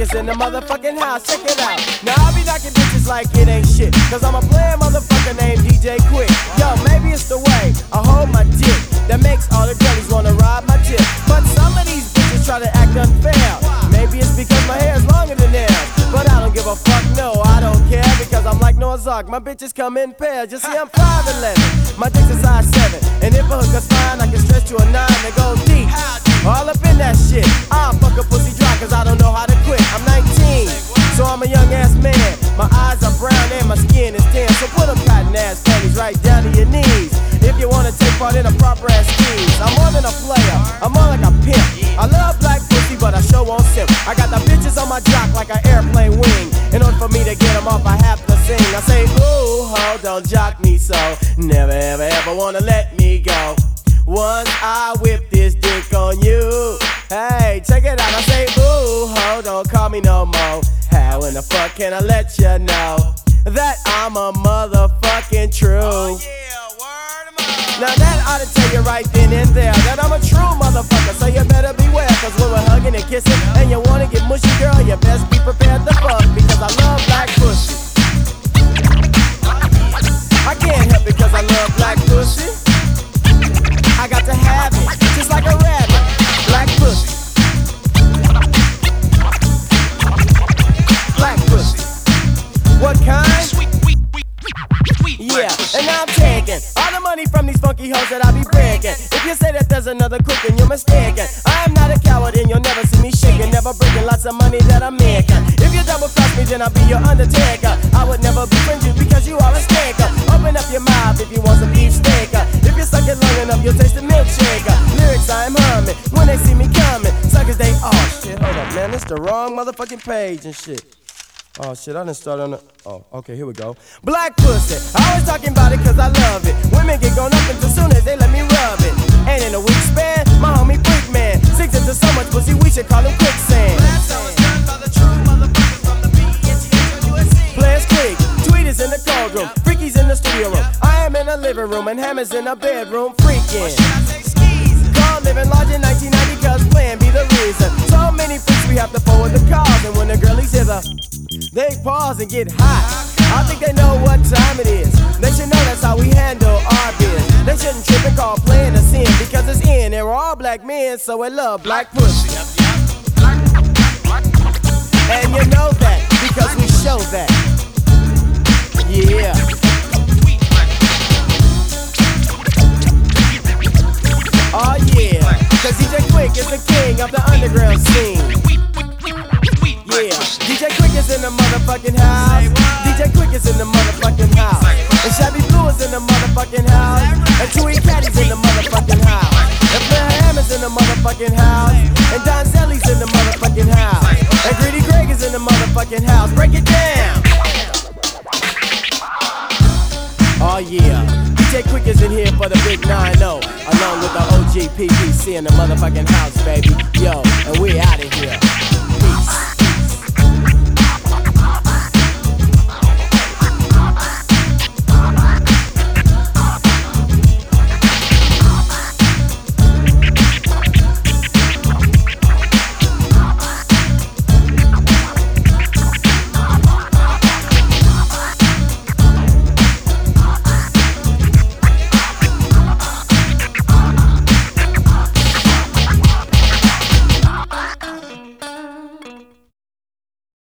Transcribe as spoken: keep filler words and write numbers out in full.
bitches in the motherfucking house. Check it out. Now I be knocking bitches like it ain't shit, cause I'm a player motherfucker named D J Quick. Yo, maybe it's the way I hold my dick that makes all the girlies wanna ride my tip. But some of these bitches try to act unfair. Maybe it's because my hair is longer than theirs, but I don't give a fuck, no, I don't care, because I'm like Noah's Ark, my bitches come in pairs. You see, I'm five eleven, my dick's a size seven, and if a hooker's fine, I can stretch to a nine and go deep, all up in that shit. I'll fuck a pussy dry, cause I don't know how to quit. I'm nineteen, so I'm a young ass man. My eyes are brown and my skin is tan, so put them cotton ass panties right down to your knees if you wanna take part in a proper ass scheme. I'm more than a player, I'm more like a pimp. I love black pussy, but I sure won't simp. I got the bitches on my jock like an airplane wing. In order for me to get them off, I have to sing. I say, ooh, ho, don't jock me so. Never, ever, ever wanna let me go. Once I whip this dick on you. Hey, check it out. I say, ooh, ho, don't call me no more. How in the fuck can I let you know that I'm a motherfucking true? Oh, yeah, word of mouth. Now that ought to tell you right then and there that I'm a true motherfucker, so you better beware. Cause when we're hugging and kissing and you wanna get mushy, girl, you best be prepared to fuck, because I love black pussy. I can't help it cause I love black pussy. I got to have it, just like a rabbit. Black pussy. Black pussy. What kind? Yeah, and now I'm taking all the money from these funky hoes that I be breaking. If you say that there's another crook, then you're mistaken. I am not a coward and you'll never see me shaking, never breaking lots of money that I'm making. If you double cross me, then I'll be your undertaker. I would never befriend you because you are a staker. Open up your mouth if you want some beef steaker. If you suck it long enough, you'll taste the milkshaker. Lyrics I'm humming when they see me coming. Suckers they, oh shit, hold up, man, it's the wrong motherfucking page and shit. Oh shit, I done started on the, oh, okay, here we go. Black pussy, I always talking about it cause I love it. Women get gone up until soon as they let me rub it. And in a week span, my homie Freak Man sinks into so much pussy, we should call him quicksand. That's how it's done by the true motherfuckers from the B E N T H U S C. Players click, tweeters in the cold room, freakies in the studio room. I am in the living room and Hammer's in the bedroom freaking. What should I say, skis? Call living large in nineteen ninety cause playing be the reason. So many freaks we have to forward the calls, and when the girlies hear the, they pause and get hot. I think they know what time it is. They should know that's how we handle our biz. They shouldn't trip and call playing a sin, because it's in. And we're all black men, so we love black pussy. And you know that because we show that. Yeah. Oh yeah. Cause D J Quick is the king of the underground scene. Yeah, D J Quick is in the motherfucking house. D J Quick is in the motherfucking house. And Shabby Blue is in the motherfucking house. And Chewy Caddy's in the motherfucking house. And Flair Hammer's in the motherfucking house. And Don Zelly's in the motherfucking house. And Greedy Greg is in the motherfucking house. Break it down. Oh yeah, D J Quick is in here for the big nine oh, along with the O G P P C in the motherfucking house, baby. Yo, and we out of here.